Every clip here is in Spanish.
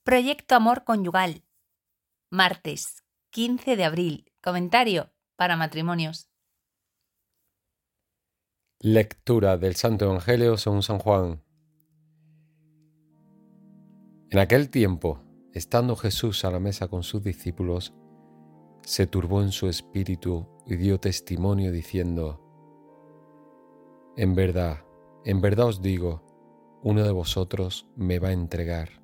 Proyecto Amor Conyugal. Martes 15 de abril. Comentario para matrimonios. Lectura del Santo Evangelio según San Juan. En aquel tiempo, estando Jesús a la mesa con sus discípulos, se turbó en su espíritu y dio testimonio diciendo: en verdad os digo, uno de vosotros me va a entregar.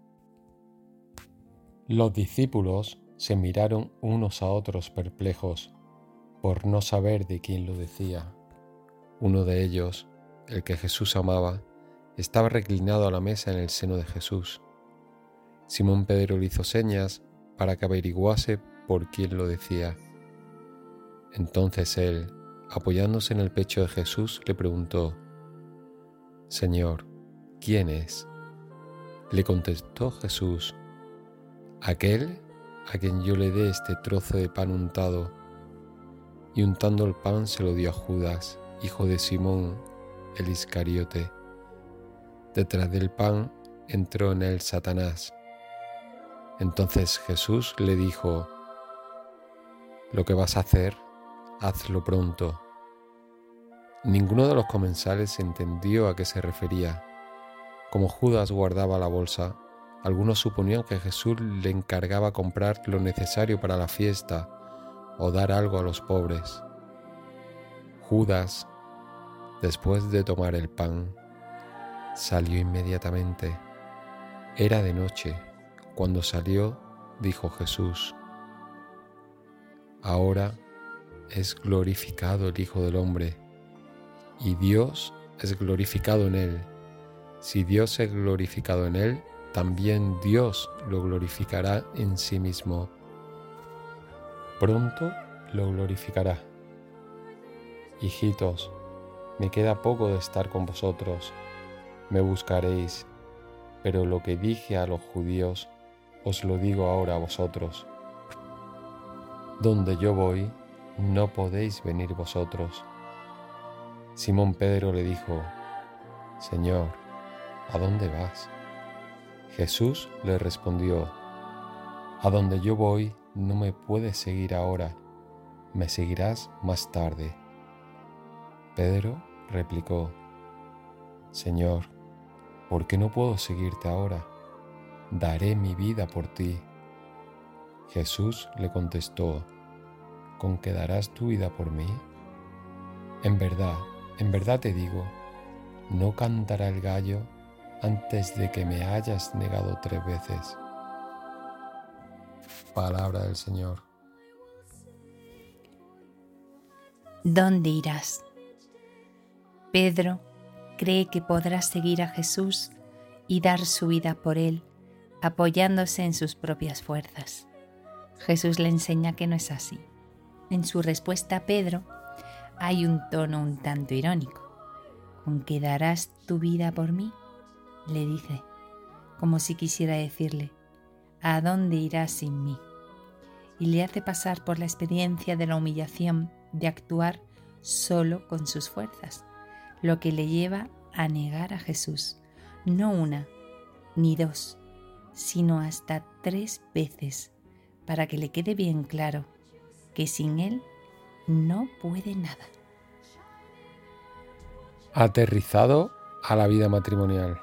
Los discípulos se miraron unos a otros perplejos por no saber de quién lo decía. Uno de ellos, el que Jesús amaba, estaba reclinado a la mesa en el seno de Jesús. Simón Pedro le hizo señas para que averiguase por quién lo decía. Entonces él, apoyándose en el pecho de Jesús, le preguntó: Señor, ¿quién es? Le contestó Jesús: aquel a quien yo le dé este trozo de pan untado. Y untando el pan se lo dio a Judas, hijo de Simón, el Iscariote. Detrás del pan entró en él Satanás. Entonces Jesús le dijo: lo que vas a hacer, hazlo pronto. Ninguno de los comensales entendió a qué se refería. Como Judas guardaba la bolsa, algunos suponían que Jesús le encargaba comprar lo necesario para la fiesta o dar algo a los pobres. Judas, después de tomar el pan, salió inmediatamente. Era de noche. Cuando salió, dijo Jesús: ahora es glorificado el Hijo del Hombre, y Dios es glorificado en él. Si Dios es glorificado en él, también Dios lo glorificará en sí mismo. Pronto lo glorificará. Hijitos, me queda poco de estar con vosotros. Me buscaréis, pero lo que dije a los judíos, os lo digo ahora a vosotros. Donde yo voy, no podéis venir vosotros. Simón Pedro le dijo: Señor, ¿a dónde vas? Jesús le respondió: a donde yo voy no me puedes seguir ahora, me seguirás más tarde. Pedro replicó: Señor, ¿por qué no puedo seguirte ahora? Daré mi vida por ti. Jesús le contestó: ¿con qué darás tu vida por mí? En verdad te digo, no cantará el gallo antes de que me hayas negado 3 veces. Palabra del Señor. ¿Dónde irás? Pedro cree que podrá seguir a Jesús y dar su vida por él, apoyándose en sus propias fuerzas. Jesús le enseña que no es así. En su respuesta a Pedro hay un tono un tanto irónico. ¿Con qué darás tu vida por mí?, le dice, como si quisiera decirle: ¿a dónde irás sin mí? Y le hace pasar por la experiencia de la humillación de actuar solo con sus fuerzas, lo que le lleva a negar a Jesús, no 1 ni 2, sino hasta 3 veces, para que le quede bien claro que sin él no puede nada. Aterrizado a la vida matrimonial.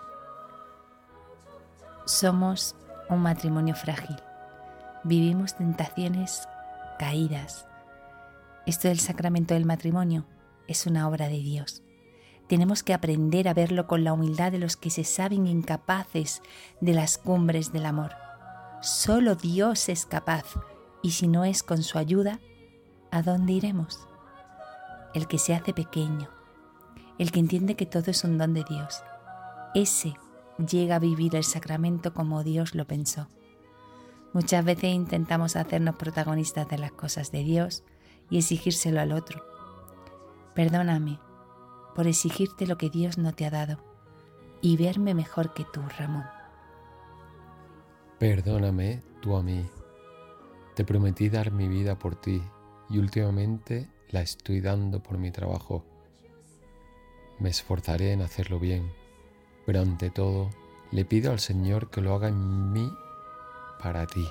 Somos un matrimonio frágil. Vivimos tentaciones, caídas. Esto del sacramento del matrimonio es una obra de Dios. Tenemos que aprender a verlo con la humildad de los que se saben incapaces de las cumbres del amor. Solo Dios es capaz, y si no es con su ayuda, ¿a dónde iremos? El que se hace pequeño, el que entiende que todo es un don de Dios, ese llega a vivir el sacramento como Dios lo pensó. Muchas veces intentamos hacernos protagonistas de las cosas de Dios y exigírselo al otro. Perdóname por exigirte lo que Dios no te ha dado y verme mejor que tú, Ramón. Perdóname tú a mí. Te prometí dar mi vida por ti y últimamente la estoy dando por mi trabajo. Me esforzaré en hacerlo bien, pero ante todo le pido al Señor que lo haga en mí para ti.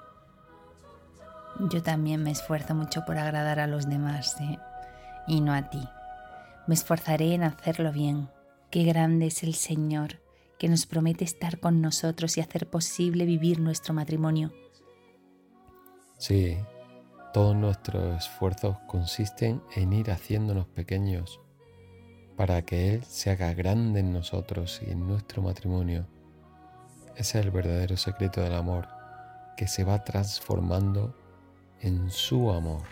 Yo también me esfuerzo mucho por agradar a los demás, y no a ti. Me esforzaré en hacerlo bien. Qué grande es el Señor, que nos promete estar con nosotros y hacer posible vivir nuestro matrimonio. Sí, todos nuestros esfuerzos consisten en ir haciéndonos pequeños para que Él se haga grande en nosotros y en nuestro matrimonio. Ese es el verdadero secreto del amor, que se va transformando en su amor.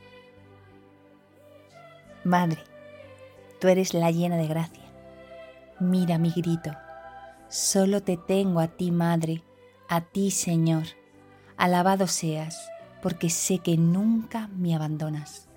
Madre, tú eres la llena de gracia. Mira mi grito. Solo te tengo a ti, Madre, a ti, Señor. Alabado seas, porque sé que nunca me abandonas.